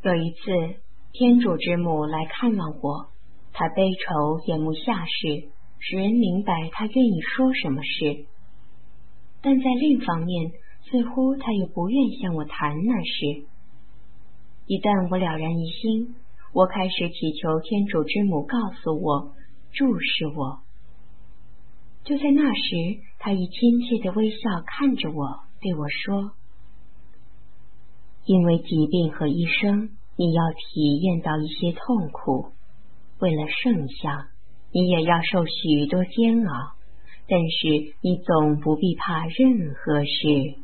有一次，天主之母来看望我，她悲愁眼目下视，使人明白她愿意说什么事，但在另一方面，似乎她又不愿向我谈那事。一旦我了然于心，我开始祈求天主之母告诉我，注视我。就在那时，她以亲切的微笑看着我，对我说：因为疾病和医生，你要体验到一些痛苦，为了圣像，你也要受许多煎熬，但是你总不必怕任何事。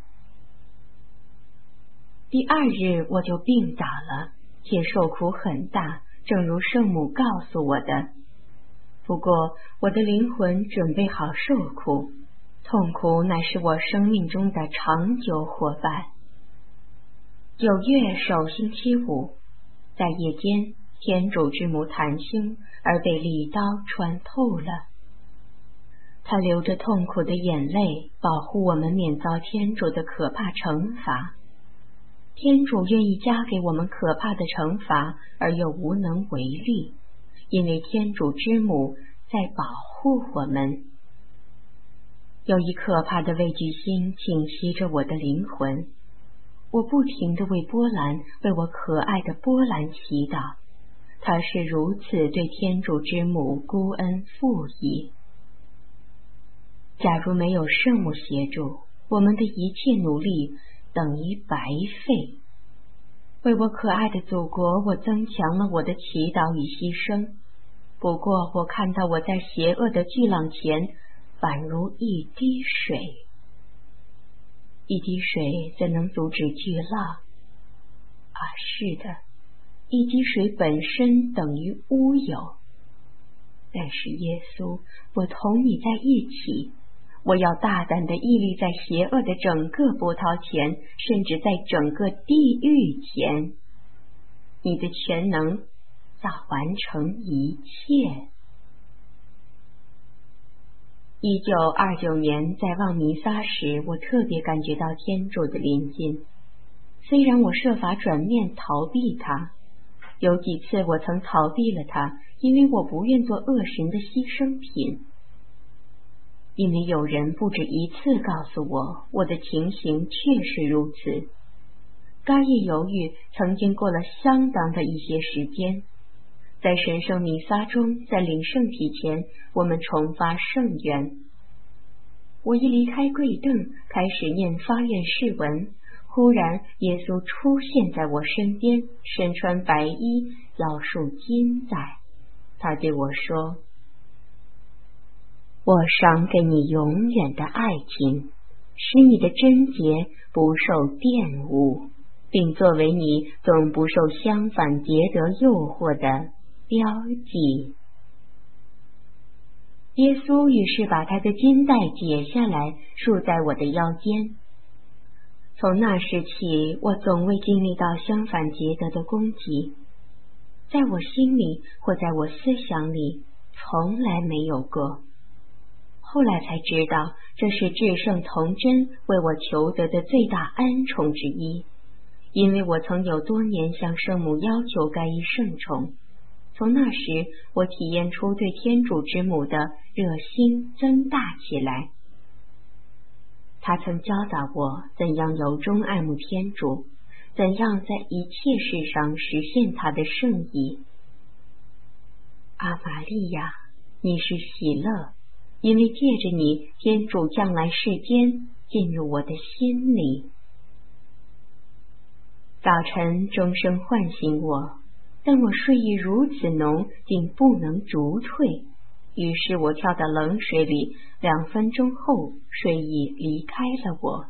第二日我就病倒了，且受苦很大，正如圣母告诉我的。不过我的灵魂准备好受苦，痛苦乃是我生命中的长久伙伴。9月首星期五，在夜间，天主之母袒胸而被利刀穿透了。她流着痛苦的眼泪，保护我们免遭天主的可怕惩罚。天主愿意加给我们可怕的惩罚，而又无能为力，因为天主之母在保护我们。有一可怕的畏惧心侵袭着我的灵魂，我不停地为波兰，为我可爱的波兰祈祷，她是如此对天主之母孤恩负义。假如没有圣母协助，我们的一切努力等于白费。为我可爱的祖国，我增强了我的祈祷与牺牲。不过我看到我在邪恶的巨浪前，宛如一滴水。一滴水怎能阻止巨浪？是的，一滴水本身等于乌有。但是耶稣，我同你在一起，我要大胆地屹立在邪恶的整个波涛前，甚至在整个地狱前。你的全能要完成一切。1929年在望弥撒时，我特别感觉到天主的临近。虽然我设法转面逃避他，有几次我曾逃避了他，因为我不愿做恶神的牺牲品。因为有人不止一次告诉我，我的情形确实如此。该夜犹豫曾经过了相当的一些时间。在神圣弥撒中，在领圣体前，我们重发圣愿。我一离开跪凳，开始念发愿誓文，忽然耶稣出现在我身边，身穿白衣，腰束金带。他对我说：我赏给你永远的爱情，使你的贞洁不受玷污，并作为你总不受相反结得诱惑的标记。耶稣于是把他的金带解下来，束在我的腰间。从那时起，我总未经历到相反结得的攻击，在我心里或在我思想里从来没有过。后来才知道，这是至圣童真为我求得的最大恩宠之一，因为我曾有多年向圣母要求该一圣宠。从那时，我体验出对天主之母的热心增大起来。他曾教导我怎样由衷爱慕天主，怎样在一切事上实现他的圣意。阿玛利亚，你是喜乐，因为借着你，天主降来世间，进入我的心里。早晨钟声唤醒我，但我睡意如此浓，竟不能逐退。于是我跳到冷水里，2分钟后，睡意离开了我。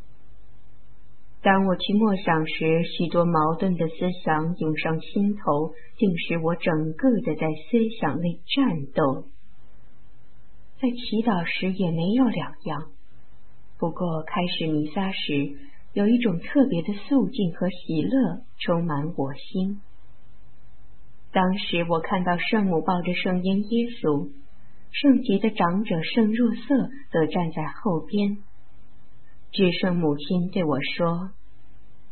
当我去默想时，许多矛盾的思想涌上心头，竟使我整个的在思想内战斗。在祈祷时也没有两样，不过开始弥撒时，有一种特别的肃静和喜乐充满我心。当时我看到圣母抱着圣婴耶稣，圣洁的长者圣若瑟则站在后边。至圣母亲对我说：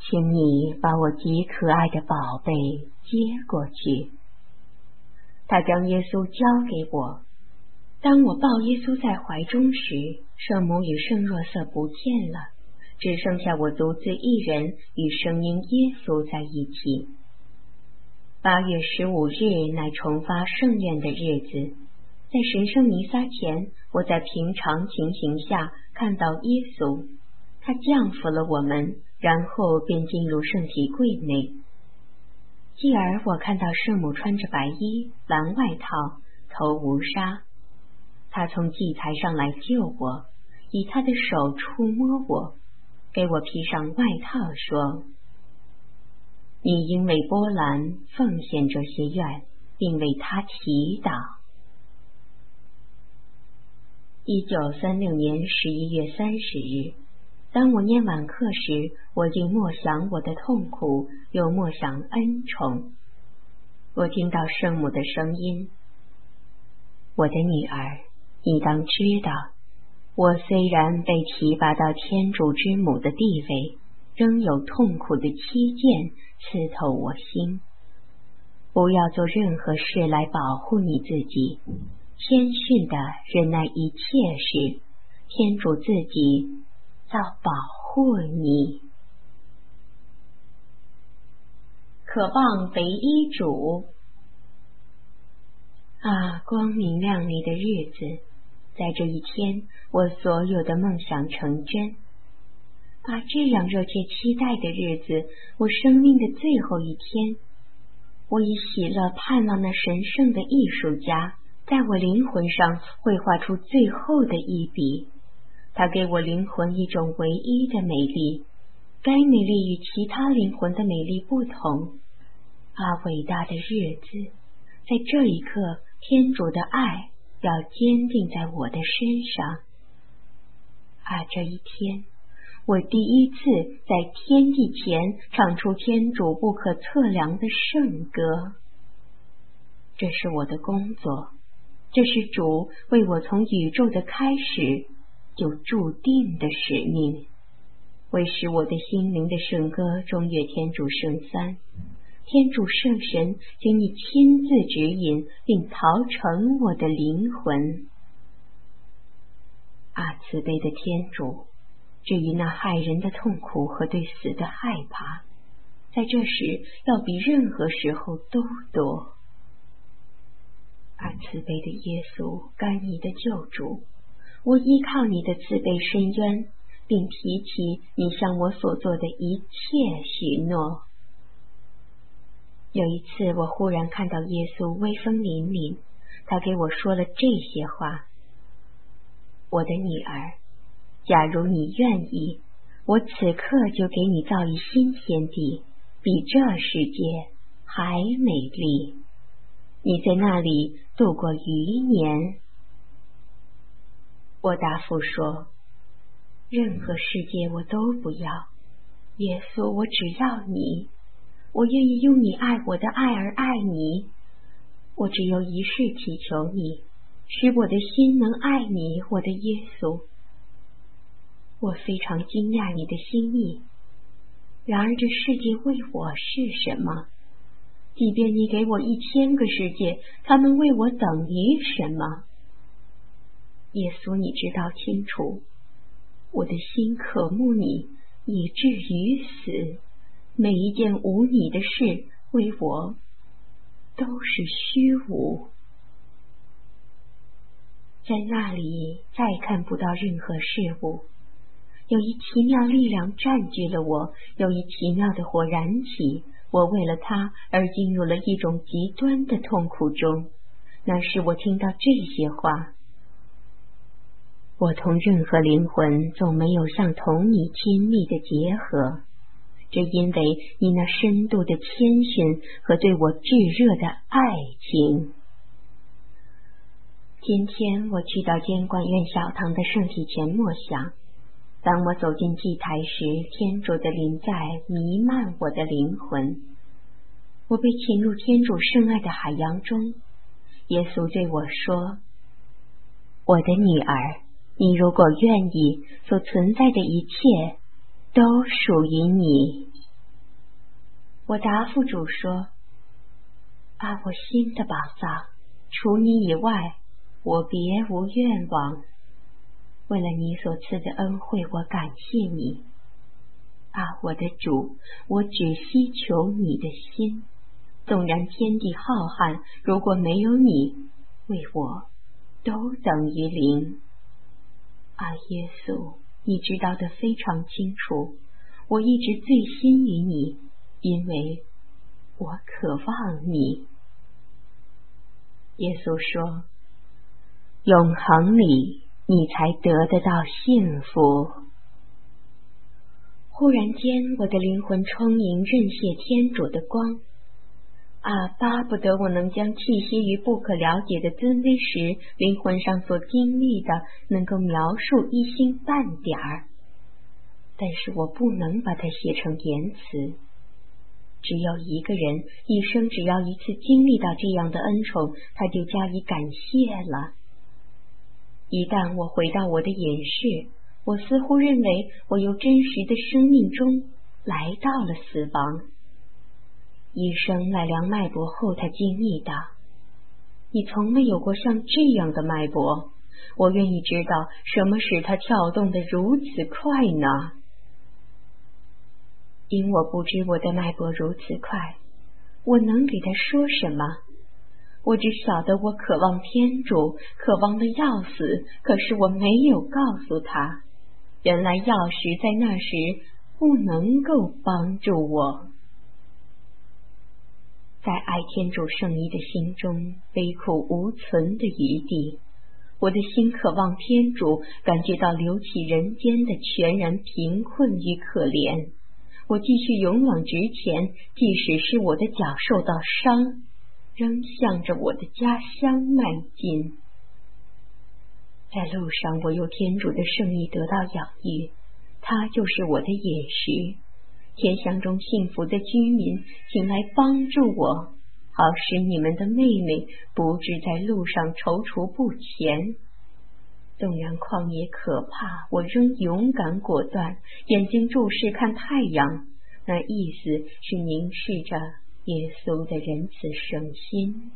请你把我极可爱的宝贝接过去。他将耶稣交给我。当我抱耶稣在怀中时，圣母与圣若瑟不见了，只剩下我独自一人与声音耶稣在一起。8月15日乃重发圣愿的日子，在神圣弥撒前，我在平常情形下看到耶稣，他降服了我们，然后便进入圣体柜内。继而我看到圣母穿着白衣、蓝外套，头无纱。他从祭台上来救我，以他的手触摸我，给我披上外套，说：你因为波兰奉献这些愿，并为他祈祷。1936年11月30日，当我念晚课时，我竟默想我的痛苦，又默想恩宠。我听到圣母的声音：我的女儿，你当知道，我虽然被提拔到天主之母的地位，仍有痛苦的期剑刺透我心。不要做任何事来保护你自己，谦逊地忍耐一切事，天主自己要保护你。渴望唯一主。啊，光明亮丽的日子，在这一天，我所有的梦想成真。啊，这样热切期待的日子，我生命的最后一天，我以喜乐盼望那神圣的艺术家在我灵魂上绘画出最后的一笔。他给我灵魂一种唯一的美丽，该美丽与其他灵魂的美丽不同。啊，伟大的日子，在这一刻，天主的爱要坚定在我的身上。啊，这一天，我第一次在天地前唱出天主不可测量的圣歌。这是我的工作，这是主为我从宇宙的开始就注定的使命，为使我的心灵的圣歌中悦天主圣三。天主圣神，请你亲自指引并陶成我的灵魂。啊，慈悲的天主，至于那害人的痛苦和对死的害怕，在这时要比任何时候都多。啊，慈悲的耶稣，甘饴的救主，我依靠你的慈悲深渊，并提起你向我所做的一切许诺。有一次，我忽然看到耶稣威风凛凛，他给我说了这些话：我的女儿，假如你愿意，我此刻就给你造一新天地，比这世界还美丽。你在那里度过余年。我答复说：任何世界我都不要，耶稣，我只要你。我愿意用你爱我的爱而爱你。我只有一事祈求你，使我的心能爱你，我的耶稣。我非常惊讶你的心意，然而这世界为我是什么？即便你给我1000个世界，他们为我等于什么？耶稣，你知道清楚，我的心渴慕你，以至于死。每一件无你的事，为我都是虚无。在那里再看不到任何事物，有一奇妙力量占据了我，有一奇妙的火燃起，我为了它而进入了一种极端的痛苦中。那时我听到这些话：我同任何灵魂总没有像同你亲密的结合，这因为你那深度的谦逊和对我炙热的爱情。今天我去到监管院小堂的圣体前默想，当我走进祭台时，天主的临在弥漫我的灵魂，我被请入天主圣爱的海洋中。耶稣对我说：我的女儿，你如果愿意，所存在的一切都属于你。 我答复主说：啊，我心的宝藏，除你以外，我别无愿望。为了你所赐的恩惠，我感谢你。啊，我的主，我只希求你的心。纵然天地浩瀚，如果没有你，为我都等于零。啊，耶稣，你知道得非常清楚，我一直醉心于你，因为我渴望你。耶稣说：永恒里你才得得到幸福。忽然间，我的灵魂充盈认谢天主的光。啊，巴不得我能将气息于不可了解的尊微时灵魂上所经历的能够描述一星半点儿，但是我不能把它写成言辞。只有一个人一生只要一次经历到这样的恩宠，他就加以感谢了。一旦我回到我的隐士，我似乎认为我由真实的生命中来到了死亡。医生来量脉搏后，他惊异道：你从没有过像这样的脉搏，我愿意知道什么使它跳动得如此快呢？因我不知我的脉搏如此快，我能给他说什么？我只晓得我渴望天主，渴望的要死，可是我没有告诉他，原来钥匙在那时不能够帮助我。在爱天主圣衣的心中，悲苦无存的余地。我的心渴望天主，感觉到流起人间的全然贫困与可怜。我继续勇往直前，即使是我的脚受到伤，仍向着我的家乡迈进。在路上，我由天主的圣意得到养育，他就是我的饮食。天乡中幸福的居民，请来帮助我，好使你们的妹妹不致在路上踌躇不前。纵然旷野可怕，我仍勇敢果断，眼睛注视看太阳，那意思是凝视着耶稣的仁慈圣心。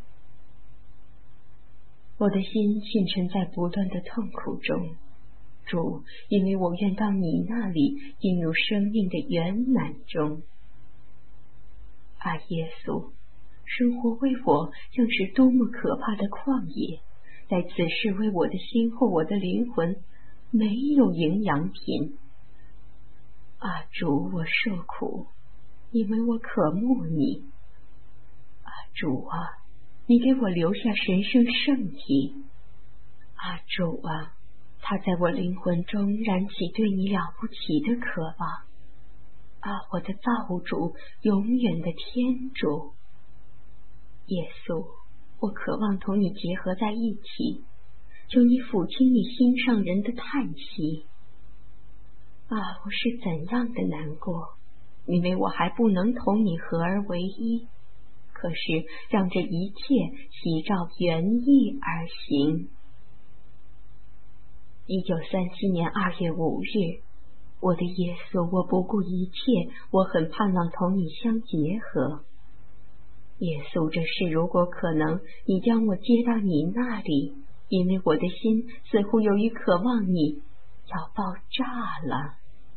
我的心浸沉在不断的痛苦中，主，因为我愿到你那里，进入生命的圆满中。啊，耶稣，生活为我像是多么可怕的旷野，在此时为我的心或我的灵魂没有营养品。啊，主，我受苦，因为我渴慕你。啊，主啊，你给我留下神圣圣体。啊，主啊，他在我灵魂中燃起对你了不起的渴望。啊，我的造物主，永远的天主。耶稣，我渴望同你结合在一起，求你抚清你心上人的叹息。啊，我是怎样的难过，因为我还不能同你合而为一，可是让这一切悉照原意而行。1937年2月5日，我的耶稣，我不顾一切，我很盼望同你相结合。耶稣，这事如果可能，你将我接到你那里，因为我的心似乎由于渴望你要爆炸了。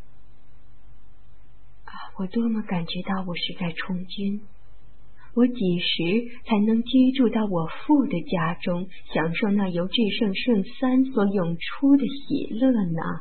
啊，我多么感觉到我是在充军。我几时才能居住到我父的家中，享受那由至圣圣三所涌出的喜乐呢？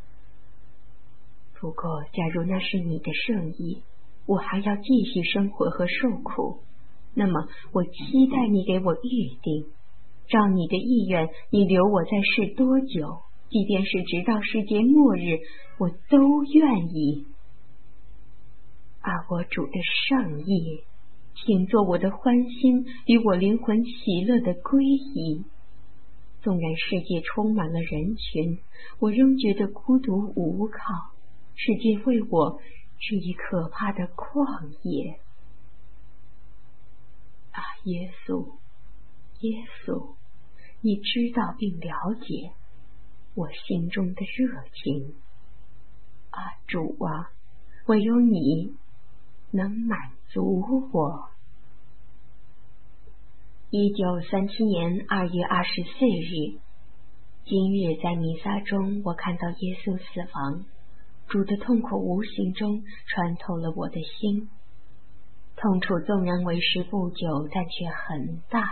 不过，假如那是你的圣意，我还要继续生活和受苦，那么我期待你给我预定，照你的意愿，你留我在世多久，即便是直到世界末日，我都愿意。啊，我主的圣意，请做我的欢心与我灵魂喜乐的皈依。纵然世界充满了人群，我仍觉得孤独无靠，世界为我是一可怕的旷野。啊，耶稣，耶稣，你知道并了解我心中的热情。啊，主啊，唯有你能满足我。1937年2月24日，今日在弥撒中，我看到耶稣死亡，主的痛苦无形中穿透了我的心。痛楚纵然维持不久，但却很大。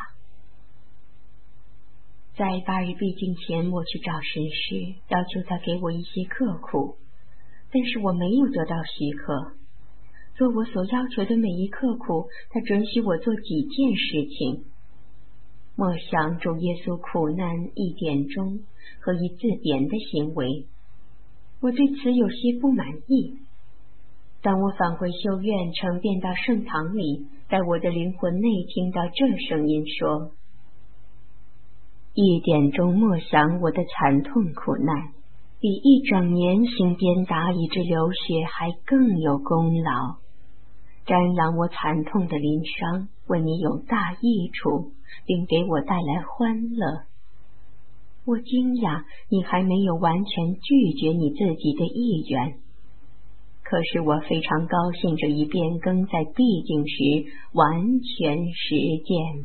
在8日闭经前，我去找神师，要求他给我一些刻苦，但是我没有得到许可。做我所要求的每一刻苦，他准许我做几件事情。默想主耶稣苦难1点钟和1字点的行为，我对此有些不满意。当我返回修院，乘便到圣堂里，在我的灵魂内听到这声音说：1点钟默想我的惨痛苦难，比1整年行鞭打以致流血还更有功劳。瞻仰我惨痛的鳞伤，为你有大益处，并给我带来欢乐。我惊讶你还没有完全拒绝你自己的意愿，可是我非常高兴这一变更在闭经时完全实践。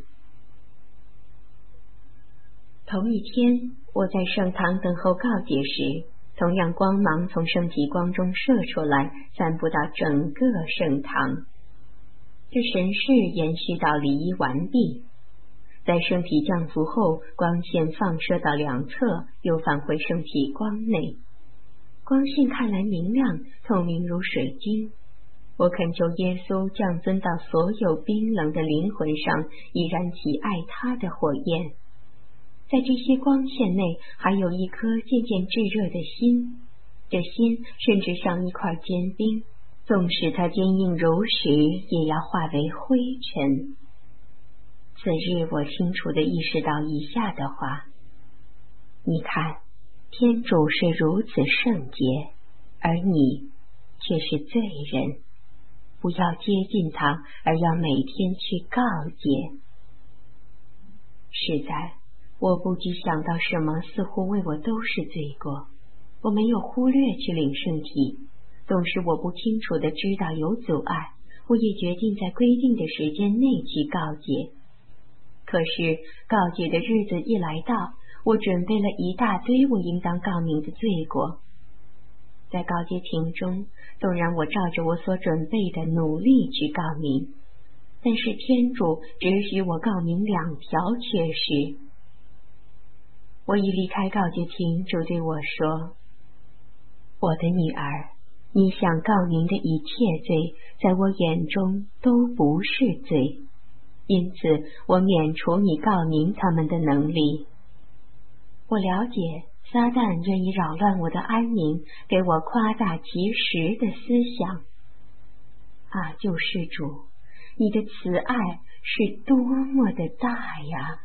同一天，我在圣堂等候告解时，同样光芒从圣体光中射出来，散布到整个圣堂。这神事延续到礼仪完毕，在圣体降服后，光线放射到两侧，又返回圣体光内。光线看来明亮，透明如水晶。我恳求耶稣降尊到所有冰冷的灵魂上，以燃起爱他的火焰。在这些光线内，还有一颗渐渐炙热的心，这心甚至像一块坚冰，纵使它坚硬如石，也要化为灰尘。此日我清楚地意识到以下的话：你看，天主是如此圣洁，而你却是罪人。不要接近他，而要每天去告诫。实在，我不禁想到什么似乎为我都是罪过。我没有忽略去领圣体，纵使我不清楚地知道有阻碍，我也决定在规定的时间内去告诫。可是告诫的日子一来到，我准备了一大堆我应当告明的罪过。在告诫庭中，纵然我照着我所准备的努力去告明，但是天主只许我告明2条缺失。我一离开告诫庭，主对我说：我的女儿，你想告明的一切罪，在我眼中都不是罪，因此我免除你告明他们的能力。我了解撒旦愿意扰乱我的安宁，给我夸大其实的思想。啊，救世主，你的慈爱是多么的大呀！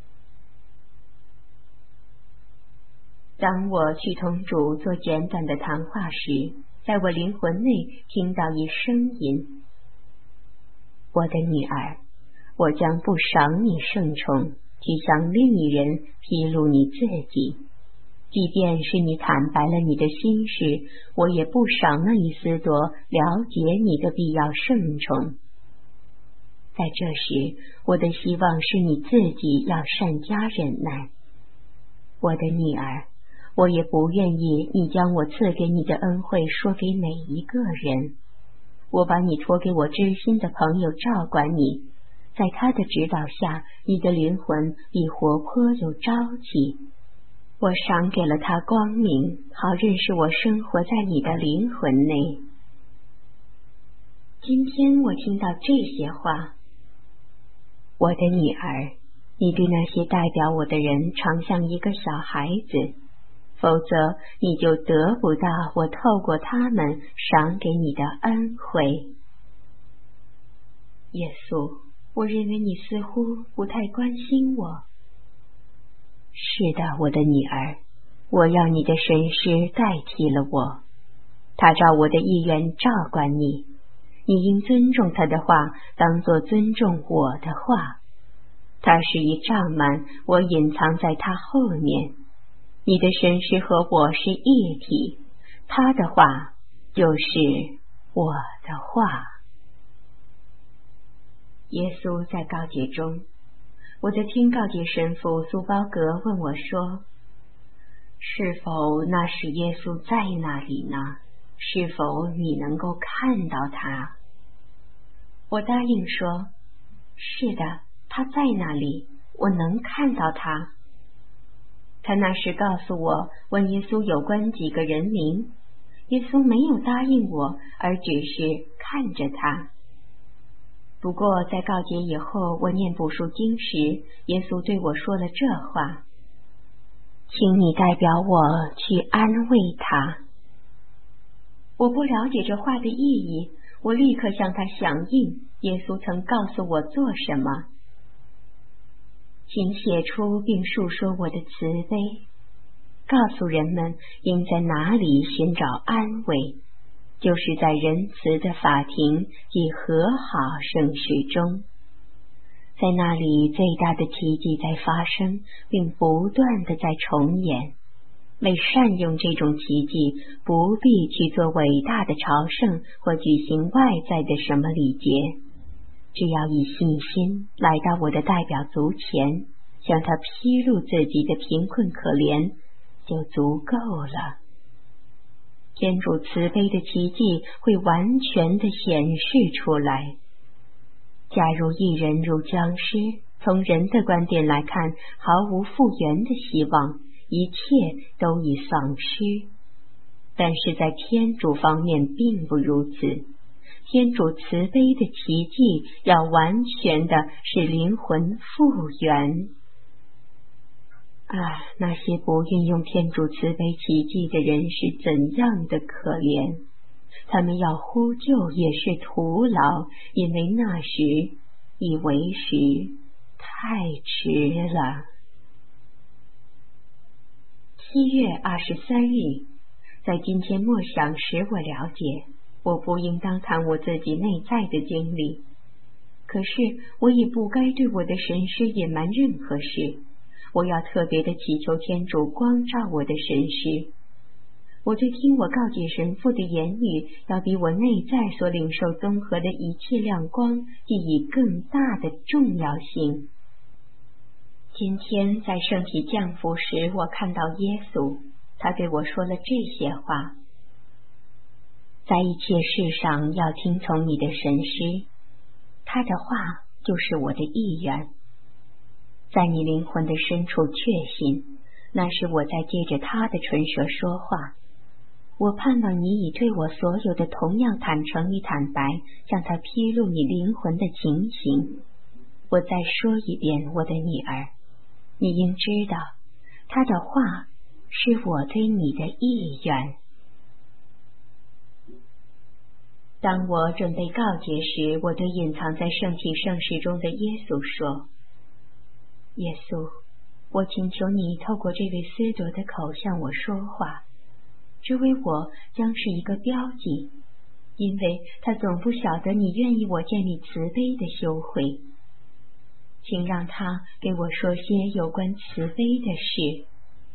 当我去同主做简短的谈话时，在我灵魂内听到一声音：我的女儿，我将不赏你圣宠，去向另一人披露你自己。即便是你坦白了你的心事，我也不赏那一丝夺了解你的必要圣宠。在这时，我的希望是你自己要善加忍耐。我的女儿，我也不愿意你将我赐给你的恩惠说给每一个人。我把你托给我知心的朋友照管你，在他的指导下，你的灵魂必活泼有朝气。我赏给了他光明，好认识我生活在你的灵魂内。今天我听到这些话：我的女儿，你对那些代表我的人常像一个小孩子，否则你就得不到我透过他们赏给你的恩惠。耶稣，我认为你似乎不太关心我。是的，我的女儿，我要你的神师代替了我，他照我的意愿照管你，你应尊重他的话，当作尊重我的话。他是一障幔，我隐藏在他后面。你的神师和我是一体，他的话就是我的话。 耶稣在告解中，我的听告解神父苏包格问我说，是否那时耶稣在那里呢？是否你能够看到他？我答应说，是的，他在那里，我能看到他。他那时告诉我，问耶稣有关几个人名，耶稣没有答应我，而只是看着他。不过在告解以后，我念补述经时，耶稣对我说了这话，请你代表我去安慰他。我不了解这话的意义，我立刻向他响应，耶稣曾告诉我做什么。请写出并述说我的慈悲，告诉人们应在哪里寻找安慰，就是在仁慈的法庭及和好盛世中，在那里最大的奇迹在发生，并不断地在重演。为善用这种奇迹，不必去做伟大的朝圣或举行外在的什么礼节，只要以信心来到我的代表族前，向他披露自己的贫困可怜，就足够了。天主慈悲的奇迹会完全地显示出来。假如一人如僵尸，从人的观点来看，毫无复原的希望，一切都已丧失。但是在天主方面并不如此，天主慈悲的奇迹要完全的使灵魂复原。那些不运用天主慈悲奇迹的人是怎样的可怜！他们要呼救也是徒劳，因为那时已为时太迟了。7月23日，在今天默想时，我了解，我不应当谈我自己内在的经历，可是我也不该对我的神师隐瞒任何事。我要特别的祈求天主光照我的神师。我对听我告解神父的言语，要比我内在所领受综合的一切亮光寄以更大的重要性。今天在圣体降福时，我看到耶稣，他对我说了这些话：在一切事上要听从你的神师，他的话就是我的意愿。在你灵魂的深处确信，那是我在借着他的唇舌说话。我盼望你已对我所有的同样坦诚与坦白，向他披露你灵魂的情形。我再说一遍，我的女儿，你应知道，他的话是我对你的意愿。当我准备告解时，我对隐藏在圣体圣事中的耶稣说：耶稣，我请求你透过这位司铎的口向我说话，这为我将是一个标记，因为他总不晓得你愿意我建立慈悲的修会。请让他给我说些有关慈悲的事。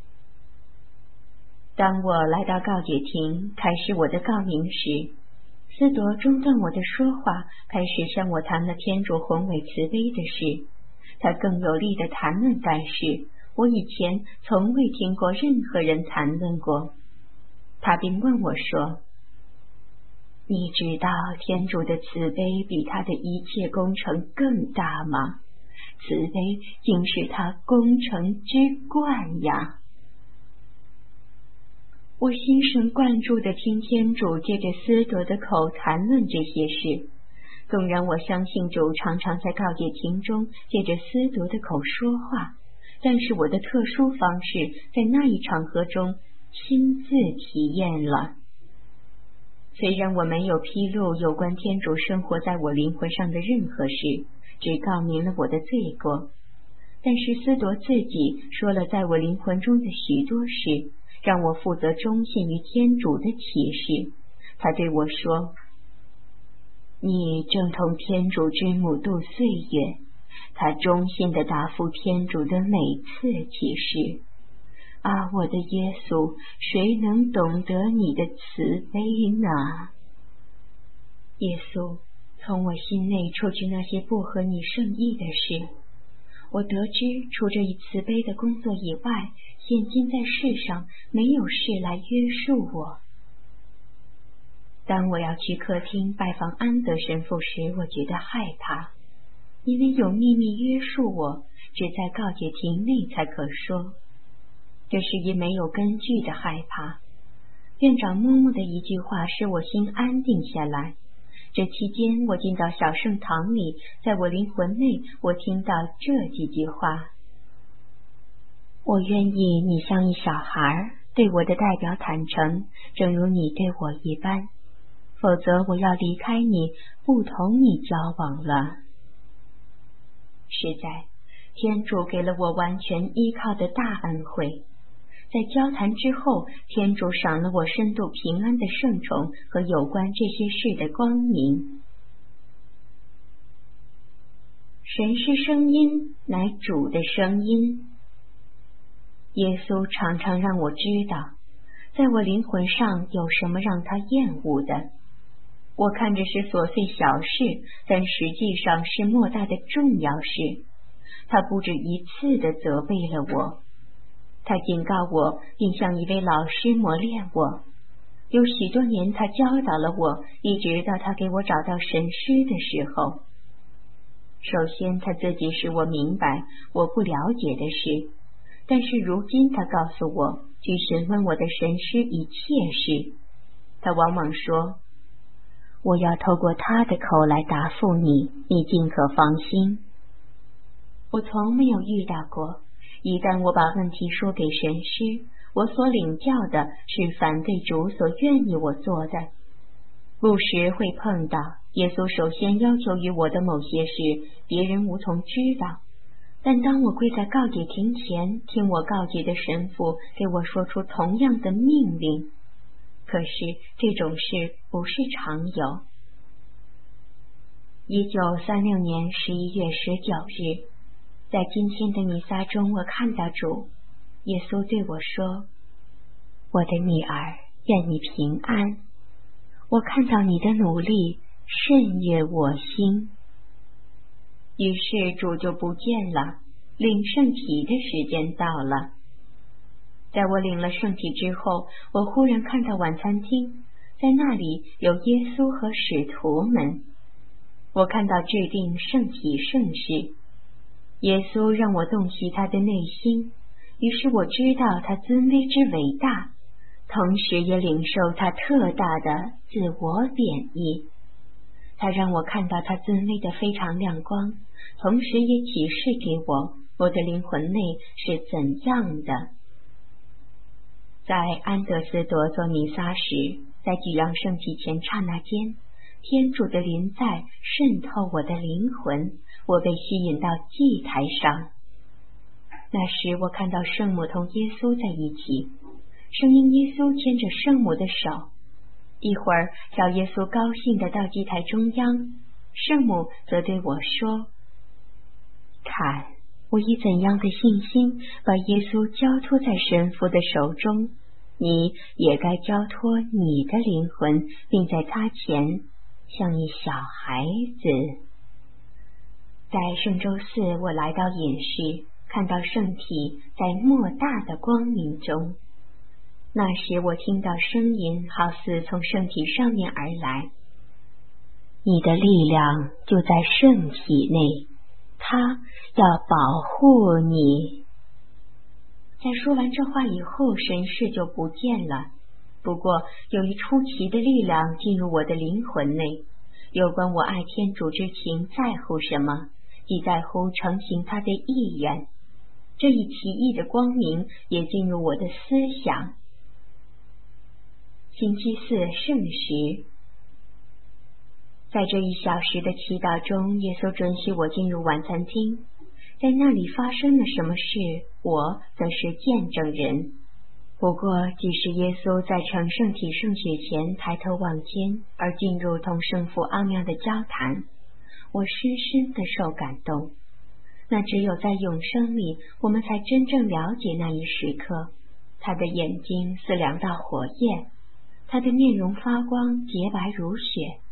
当我来到告解亭开始我的告明时，司铎中断我的说话，开始向我谈了天主宏伟慈悲的事。他更有力地谈论该事，我以前从未听过任何人谈论过。他并问我说：你知道天主的慈悲比他的一切工程更大吗？慈悲竟是他工程之冠呀！我心神贯注地听天主借着司铎的口谈论这些事。纵然我相信主常常在告解亭中借着司铎的口说话，但是我的特殊方式在那一场合中亲自体验了。虽然我没有披露有关天主生活在我灵魂上的任何事，只告明了我的罪过，但是司铎自己说了在我灵魂中的许多事，让我负责忠信于天主的启示。他对我说：你正同天主之母度岁月，他忠心地答复天主的每次启示。我的耶稣，谁能懂得你的慈悲呢？耶稣， 从我心内除去那些不合你圣意的事。我得知除这一慈悲的工作以外，现今在世上没有事来约束我。当我要去客厅拜访安德神父时，我觉得害怕，因为有秘密约束我，只在告解亭内才可说。这是一没有根据的害怕。院长默默的一句话使我心安定下来。这期间我进到小圣堂里，在我灵魂内我听到这几句话：我愿意你像一小孩，对我的代表坦诚，正如你对我一般，否则我要离开你，不同你交往了。实在，天主给了我完全依靠的大恩惠。在交谈之后，天主赏了我深度平安的圣宠和有关这些事的光明。神是声音，乃主的声音。耶稣常常让我知道，在我灵魂上有什么让他厌恶的。我看着是琐碎小事，但实际上是莫大的重要事。他不止一次地责备了我。他警告我，并像一位老师磨练我。有许多年，他教导了我，一直到他给我找到神师的时候。首先，他自己使我明白我不了解的事，但是如今他告诉我，去询问我的神师一切事。他往往说：“我要透过他的口来答复你，你尽可放心。”我从没有遇到过。一旦我把问题说给神师，我所领教的是反对主所愿意我做的。不时会碰到耶稣首先要求于我的某些事，别人无从知道。但当我跪在告解亭前，听我告解的神父给我说出同样的命令，可是这种事不是常有。1936年11月19日，在今天的弥撒中，我看到主耶稣对我说：“我的女儿，愿你平安。我看到你的努力，甚悦我心。”于是主就不见了，领圣体的时间到了。在我领了圣体之后，我忽然看到晚餐厅，在那里有耶稣和使徒们。我看到制定圣体圣事。耶稣让我洞悉他的内心，于是我知道他尊威之伟大，同时也领受他特大的自我贬义。他让我看到他尊威的非常亮光，同时也启示给我的灵魂内是怎样的。在安德斯铎做弥撒时，在举扬圣体前刹那间，天主的临在渗透我的灵魂，我被吸引到祭台上。那时我看到圣母同耶稣在一起，圣婴耶稣牵着圣母的手。一会儿，小耶稣高兴地到祭台中央，圣母则对我说：“看，我以怎样的信心把耶稣交托在神父的手中，你也该交托你的灵魂，并在他前像一小孩子。”在圣周四，我来到隐室，看到圣体在莫大的光明中。那时我听到声音，好似从圣体上面而来：“你的力量就在圣体内，它要保护你。”在说完这话以后，神事就不见了。不过有一出奇的力量进入我的灵魂内，有关我爱天主之情在乎什么，即在乎成行他的意愿。这一奇异的光明也进入我的思想。星期四圣时，在这1小时的祈祷中，耶稣准许我进入晚餐厅。在那里发生了什么事，我则是见证人。不过即使耶稣在成圣体圣血前抬头望天，而进入同圣父奥妙的交谈，我深深地受感动。那只有在永生里，我们才真正了解那一时刻。他的眼睛似2道火焰，他的面容发光洁白如雪，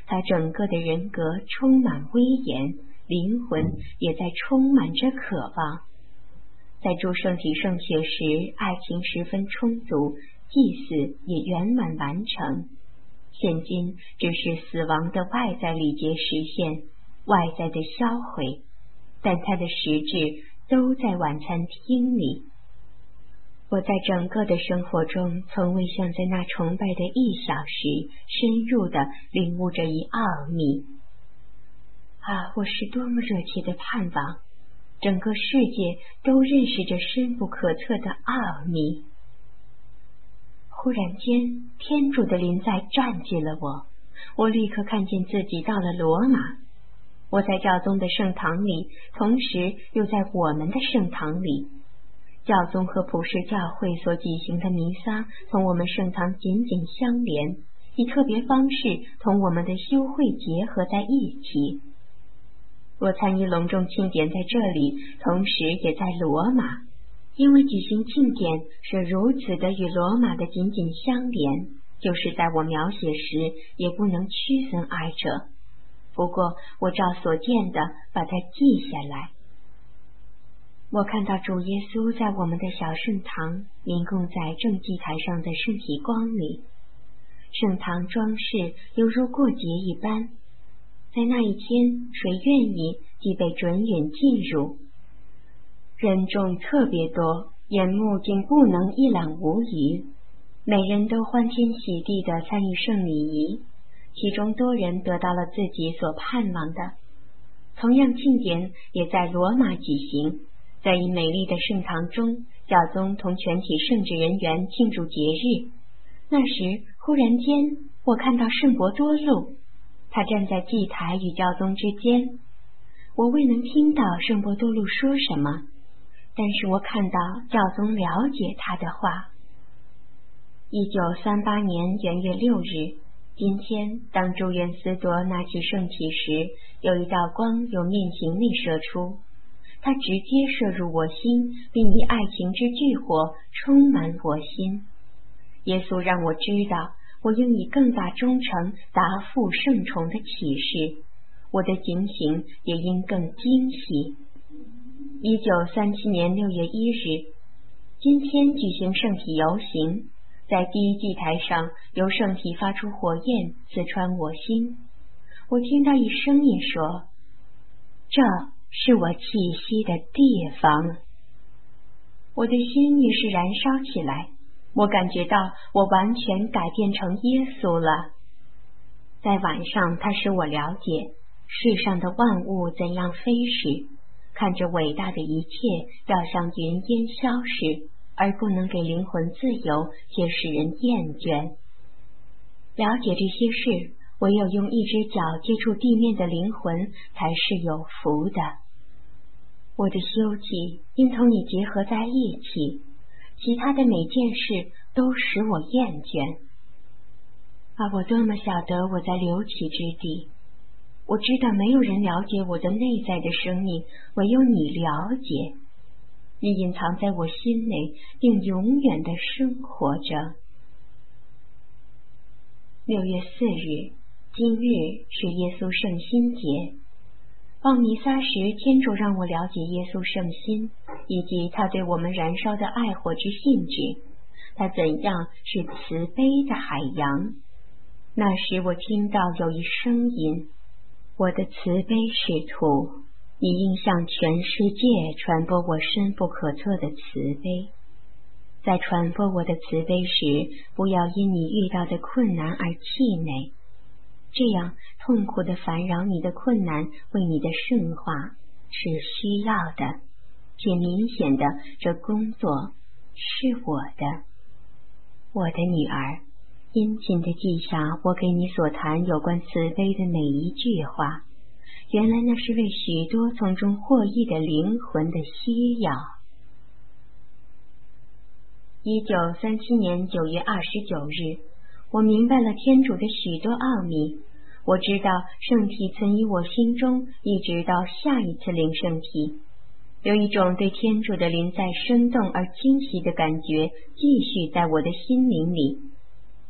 他整个的人格充满威严，灵魂也在充满着渴望。在诸圣体圣血时，爱情十分充足，祭祀也圆满完成。现今只是死亡的外在礼节实现，外在的销毁，但它的实质都在晚餐厅里。我在整个的生活中，从未像在那崇拜的1小时，深入地领悟这一奥秘。啊，我是多么热切的盼望，整个世界都认识这深不可测的奥秘。忽然间，天主的临在占据了我，我立刻看见自己到了罗马。我在教宗的圣堂里，同时又在我们的圣堂里。教宗和普世教会所举行的弥撒同我们圣堂紧紧相连，以特别方式同我们的修会结合在一起。我参与隆重庆典在这里，同时也在罗马，因为举行庆典是如此的与罗马的紧紧相连，就是在我描写时也不能区分二者。不过我照所见的把它记下来。我看到主耶稣在我们的小圣堂凝供在正祭台上的圣体光里，圣堂装饰犹如过节一般。在那一天，谁愿意即被准允进入。人众特别多，眼目竟不能一览无余，每人都欢天喜地地参与圣礼仪，其中多人得到了自己所盼望的。同样庆典也在罗马举行，在一美丽的圣堂中，教宗同全体圣职人员庆祝节日。那时忽然间，我看到圣伯多禄，他站在祭台与教宗之间。我未能听到圣伯多禄说什么，但是我看到教宗了解他的话。1938年元月6日，今天当祝愿司铎拿起圣体时，有一道光由面型内射出，它直接射入我心，并以爱情之巨火充满我心。耶稣让我知道，我应以更大忠诚答复圣宠的启示，我的警醒也应更精细。1937年6月1日，今天举行圣体游行，在第一祭台上，由圣体发出火焰，刺穿我心。我听到一声音说：“这是我气息的地方。”我的心也是燃烧起来，我感觉到我完全改变成耶稣了。在晚上，它使我了解世上的万物怎样飞逝，看着伟大的一切要像云烟消逝，而不能给灵魂自由，且使人厌倦。了解这些事，唯有用一只脚接触地面的灵魂才是有福的。我的休憩因同你结合在一起，其他的每件事都使我厌倦。我多么晓得我在流起之地，我知道没有人了解我的内在的生命，唯有你了解。你隐藏在我心内，并永远地生活着。6月4日，今日是耶稣圣心节。望弥撒时，天主让我了解耶稣圣心，以及他对我们燃烧的爱火之性质，他怎样是慈悲的海洋。那时我听到有一声音：“我的慈悲使徒，你应向全世界传播我深不可测的慈悲。在传播我的慈悲时，不要因你遇到的困难而气馁，这样痛苦的烦扰你的困难为你的圣化是需要的，且明显的这工作是我的。我的女儿，殷勤的记下我给你所谈有关慈悲的每一句话，原来那是为许多从中获益的灵魂的需要。1937年9月29日，我明白了天主的许多奥秘。我知道圣体存于我心中，一直到下一次领圣体。有一种对天主的临在生动而惊喜的感觉继续在我的心灵里。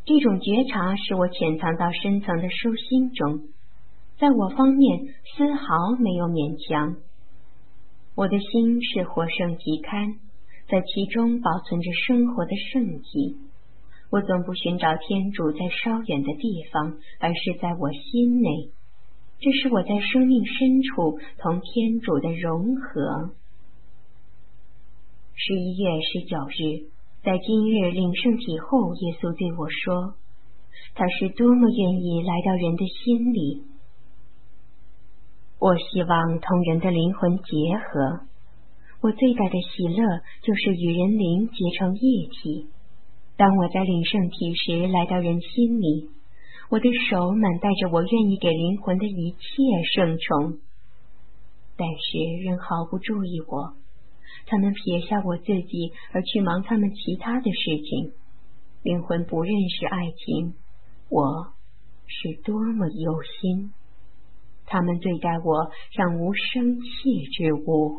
这种觉察使我潜藏到深层的舒心中，在我方面丝毫没有勉强。我的心是活圣极龛，在其中保存着生活的圣体。我总不寻找天主在稍远的地方，而是在我心内。这是我在生命深处同天主的融合。11月19日，在今日领圣体后，耶稣对我说，他是多么愿意来到人的心里。我希望同人的灵魂结合。我最大的喜乐就是与人灵结成一体。当我在领圣体时来到人心里，我的手满带着我愿意给灵魂的一切圣宠。但是人毫不注意我，他们撇下我自己而去忙他们其他的事情。灵魂不认识爱情，我是多么忧心。他们对待我像无生气之物。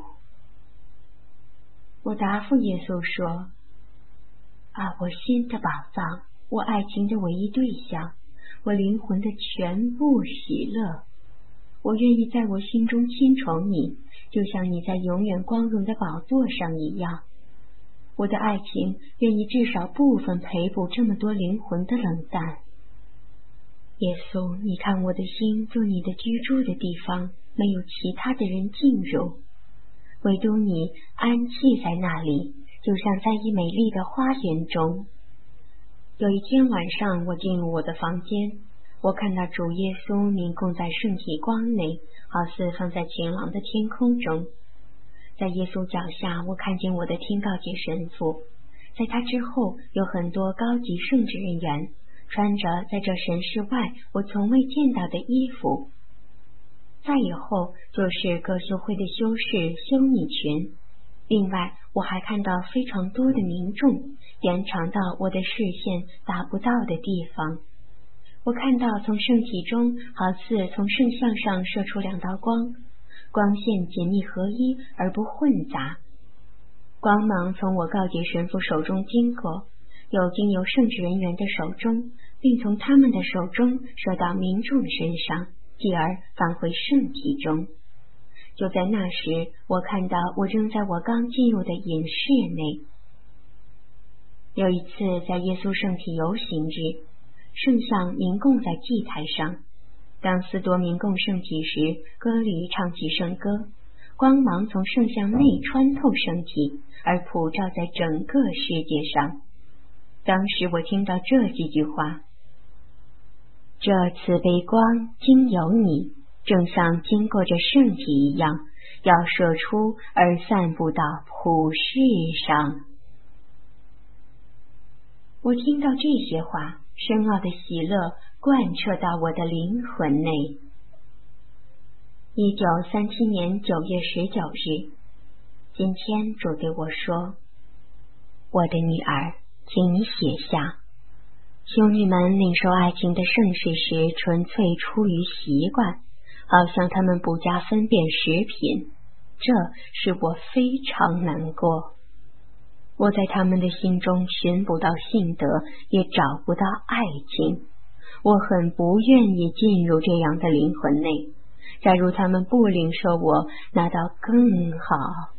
我答复耶稣说，我心的宝藏，我爱情的唯一对象，我灵魂的全部喜乐。我愿意在我心中亲宠你，就像你在永远光荣的宝座上一样。我的爱情愿意至少部分赔补这么多灵魂的冷淡。耶稣，你看我的心做你的居住的地方，没有其他的人进入，唯独你安憩在那里，就像在一美丽的花园中。有一天晚上，我进入我的房间，我看到主耶稣凝供在圣体光内，好似放在晴朗的天空中。在耶稣脚下，我看见我的天告解神父，在他之后有很多高级圣职人员，穿着在这神室外我从未见到的衣服。再以后就是各修会的修士、修女群。另外我还看到非常多的民众，延长到我的视线达不到的地方。我看到从圣体中好似从圣像上射出两道光，光线紧密合一而不混杂。光芒从我告解神父手中经过，又经由圣职人员的手中，并从他们的手中射到民众身上，继而返回圣体中。就在那时，我看到我正在我刚进入的隐室内。有一次在耶稣圣体游行日，圣像凝供在祭台上。当司铎明供圣体时，歌里唱起圣歌，光芒从圣像内穿透圣体，而普照在整个世界上。当时我听到这几句话：这慈悲光经由你，正像经过这圣体一样，要射出而散布到普世上。我听到这些话，深奥的喜乐贯彻到我的灵魂内。1937年9月19日，今天主对我说，我的女儿，请你写下，修女们领受爱情的圣事时纯粹出于习惯，好像他们不加分辨食品，这使我非常难过。我在他们的心中寻不到信德，也找不到爱情。我很不愿意进入这样的灵魂内。假如他们不领受我，那倒更好。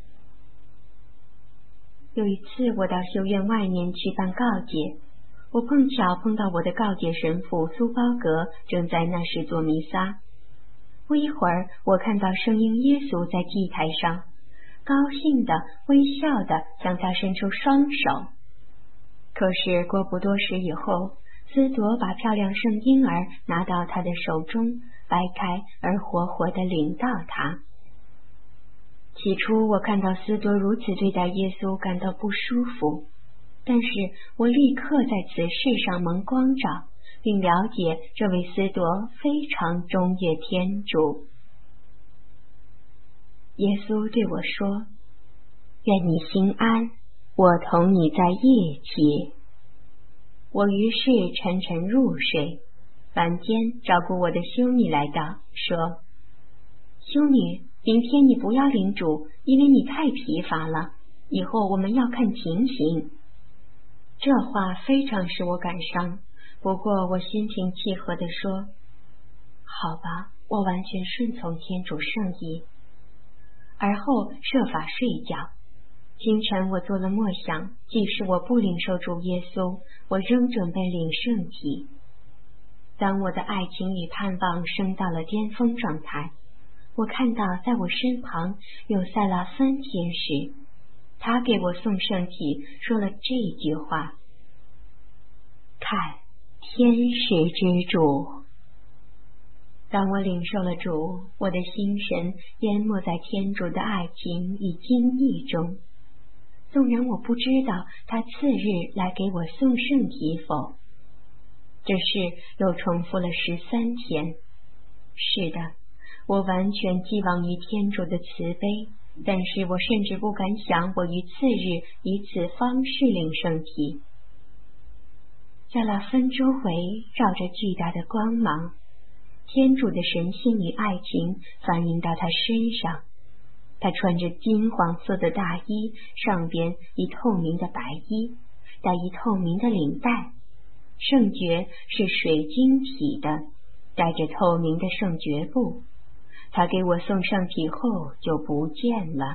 有一次我到修院外面去办告解，我碰巧碰到我的告解神父苏包格正在那时做弥撒。不一会儿，我看到圣婴耶稣在祭台上，高兴的、微笑的向他伸出双手。可是过不多时以后，司铎把漂亮圣婴儿拿到他的手中，掰开而活活地领到他。起初我看到司铎如此对待耶稣感到不舒服，但是我立刻在此事上蒙光照，并了解这位司铎非常忠悦天主。耶稣对我说，愿你心安，我同你在一起。我于是沉沉入睡。晚间照顾我的修女来到，说，修女，明天你不要领主，因为你太疲乏了，以后我们要看情形。这话非常使我感伤， 不过我心平气和地说：好吧，我完全顺从天主圣意。而后设法睡觉。清晨我做了默想，即使我不领受主耶稣，我仍准备领圣体。当我的爱情与盼望升到了巅峰状态，我看到在我身旁有塞拉芬天使，他给我送圣体，说了这句话：看，天使之主。当我领受了主，我的心神淹没在天主的爱情与惊异中。纵然我不知道他次日来给我送圣体否，这事又重复了13天。是的，我完全寄望于天主的慈悲，但是我甚至不敢想我于次日以此方式领圣体。在拉芬周围绕着巨大的光芒，天主的神性与爱情反映到他身上。他穿着金黄色的大衣，上边一透明的白衣，带一透明的领带。圣爵是水晶体的，带着透明的圣爵布。他给我送圣体后就不见了。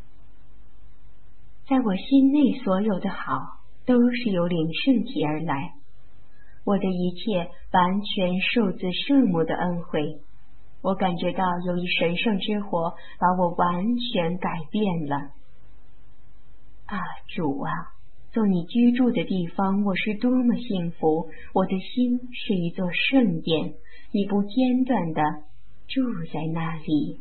在我心内所有的好，都是由领圣体而来。我的一切完全受自圣母的恩惠。我感觉到有一神圣之火把我完全改变了。啊，主啊，做你居住的地方，我是多么幸福！我的心是一座圣殿，你不间断地住在那里。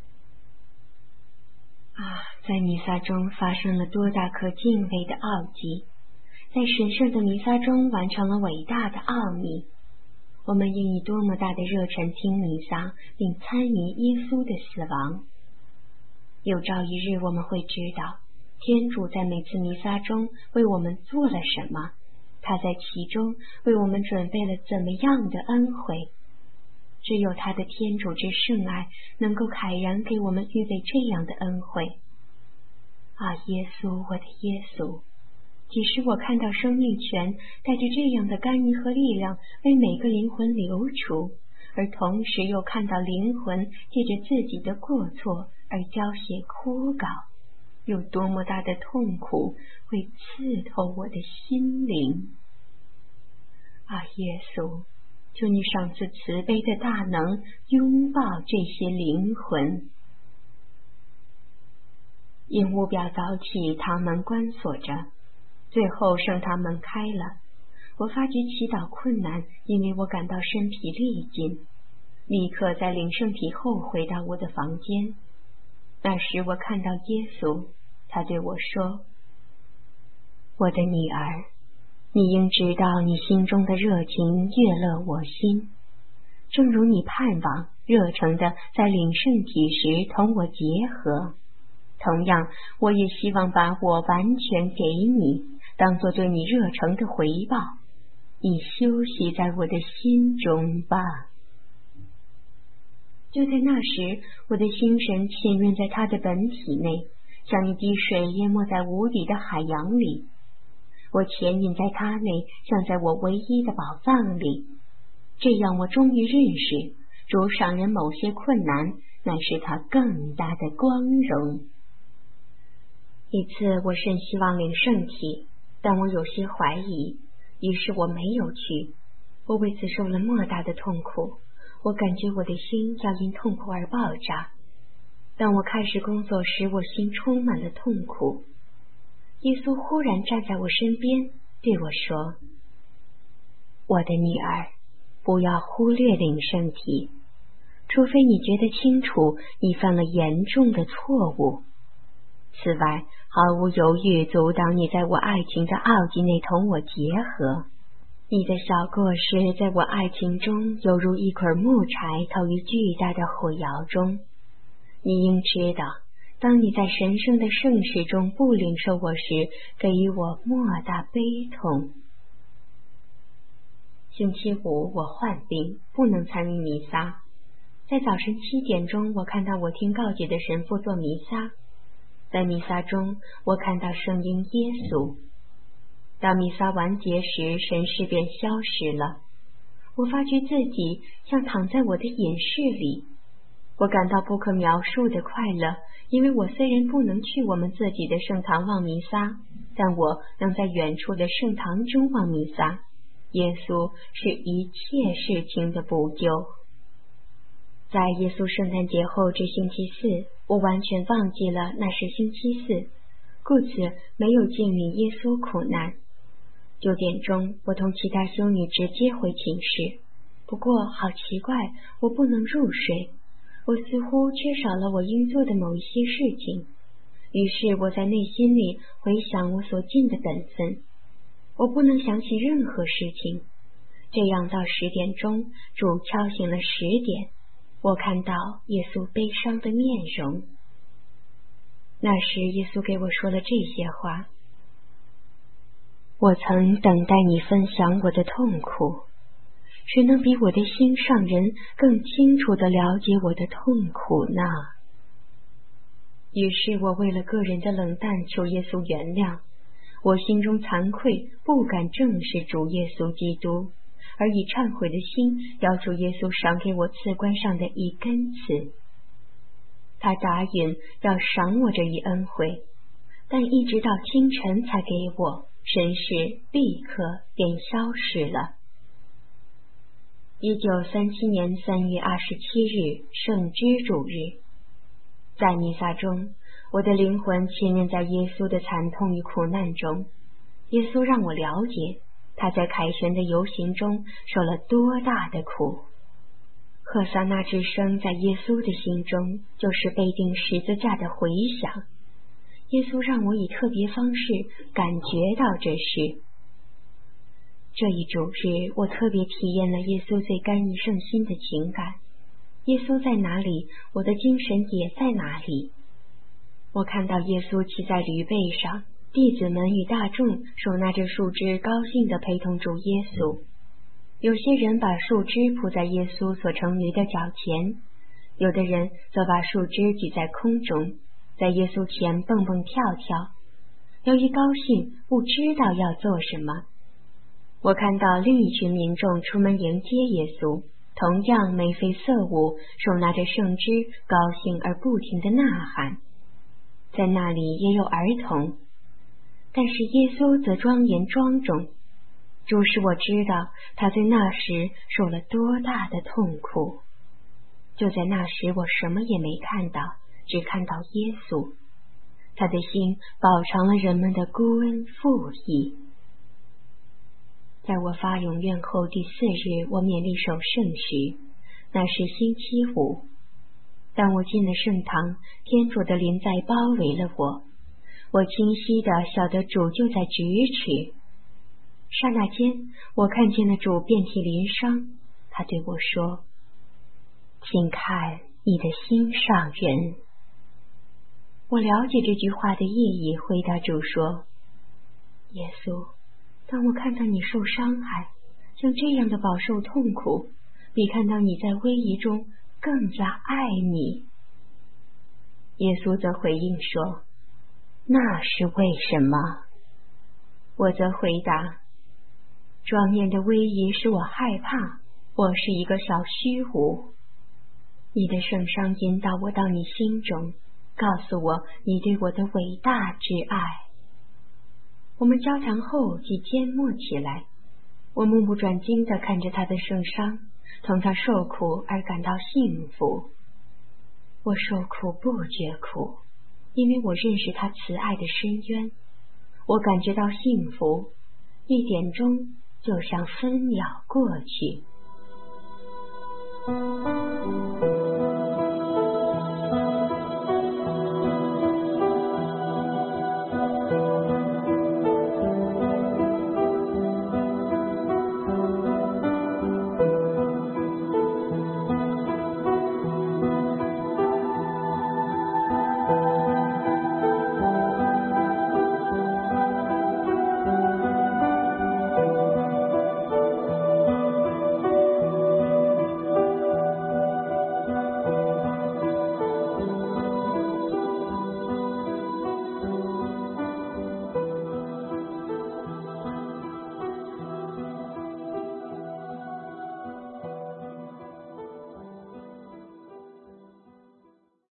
啊，在弥撒中发生了多大可敬畏的奥迹，在神圣的弥撒中完成了伟大的奥秘。我们应以多么大的热忱听弥撒，并参与耶稣的死亡。有朝一日我们会知道，天主在每次弥撒中为我们做了什么，他在其中为我们准备了怎么样的恩惠。只有他的天主之圣爱能够慨然给我们预备这样的恩惠。啊，耶稣，我的耶稣！即使我看到生命泉带着这样的甘饴和力量为每个灵魂流出，而同时又看到灵魂借着自己的过错而交血枯槁，有多么大的痛苦会刺透我的心灵！啊，耶稣，求你赏赐慈悲的大能，拥抱这些灵魂。因屋表早起，堂门关锁着。最后圣堂门开了，我发觉祈祷困难，因为我感到身疲力尽，立刻在领圣体后回到我的房间。那时我看到耶稣，他对我说：我的女儿，你应知道你心中的热情悦乐我心，正如你盼望热诚的在领圣体时同我结合，同样我也希望把我完全给你，当作对你热诚的回报。你休息在我的心中吧。就在那时，我的心神潜润在他的本体内，像一滴水淹没在无底的海洋里。我潜隐在他内，像在我唯一的宝藏里。这样我终于认识，主赏人某些困难，乃是他更大的光荣。一次我甚希望领圣体，但我有些怀疑，于是我没有去。我为此受了莫大的痛苦，我感觉我的心要因痛苦而爆炸。当我开始工作时，我心充满了痛苦。耶稣忽然站在我身边，对我说：我的女儿，不要忽略领圣体，除非你觉得清楚你犯了严重的错误。此外，毫无犹豫阻挡你在我爱情的奥迹内同我结合。你的小过失在我爱情中犹如一捆木柴投于巨大的火窑中。你应知道，当你在神圣的圣事中不领受我时，给予我莫大悲痛。星期五我患病，不能参与弥撒。在早晨7点钟，我看到我听告解的神父做弥撒。在弥撒中，我看到圣婴耶稣。 当弥撒完结时，神识便消失了。我发觉自己像躺在我的隐室里。我感到不可描述的快乐，因为我虽然不能去我们自己的圣堂望弥撒，但我能在远处的圣堂中望弥撒。耶稣是一切事情的补救。在耶稣圣诞节后至星期四，我完全忘记了那是星期四，故此没有经历耶稣苦难。9点钟，我同其他修女直接回寝室。不过好奇怪，我不能入睡，我似乎缺少了我应做的某一些事情。于是我在内心里回想我所尽的本分，我不能想起任何事情。这样到10点钟，主敲醒了10点，我看到耶稣悲伤的面容。那时耶稣给我说了这些话：我曾等待你分享我的痛苦，谁能比我的心上人更清楚地了解我的痛苦呢？于是我为了个人的冷淡求耶稣原谅，我心中惭愧，不敢正视主耶稣基督，而以忏悔的心要求耶稣赏给我刺冠上的一根刺。他答应要赏我这一恩惠，但一直到清晨才给我，神识立刻便消失了。1937年3月27日，圣知主日，在弥撒中，我的灵魂牵连在耶稣的惨痛与苦难中。耶稣让我了解他在凯旋的游行中受了多大的苦。赫萨那之声在耶稣的心中就是被钉十字架的回响。耶稣让我以特别方式感觉到这事。这一主日，我特别体验了耶稣最甘饴圣心的情感。耶稣在哪里，我的精神也在哪里。我看到耶稣骑在驴背上，弟子们与大众手拿着树枝，高兴地陪同主耶稣。有些人把树枝铺在耶稣所乘驴的脚前，有的人则把树枝举在空中，在耶稣前蹦蹦跳跳。由于高兴，不知道要做什么。我看到另一群民众出门迎接耶稣，同样眉飞色舞，手拿着圣枝，高兴而不停地呐喊。在那里也有儿童，但是耶稣则庄严庄重。主使我知道他在那时受了多大的痛苦。就在那时，我什么也没看到，只看到耶稣。他的心饱尝了人们的孤恩负义。在我发永愿后第4日，我勉力守圣时，那是星期五。当我进了圣堂，天主的临在包围了我，我清晰地晓得主就在咫尺。刹那间，我看见了主遍体鳞伤，他对我说：请看你的心上人。我了解这句话的意义，回答主说：耶稣，当我看到你受伤害，像这样的饱受痛苦，比看到你在危仪中更加爱你。耶稣则回应说：那是为什么？我则回答：庄严的威仪使我害怕，我是一个小虚无。你的圣伤引导我到你心中，告诉我你对我的伟大之爱。我们交谈后即缄默起来，我目不转睛地看着他的圣伤，同他受苦而感到幸福。我受苦不觉苦，因为我认识他慈爱的深渊。我感觉到幸福，1点钟就像分秒过去。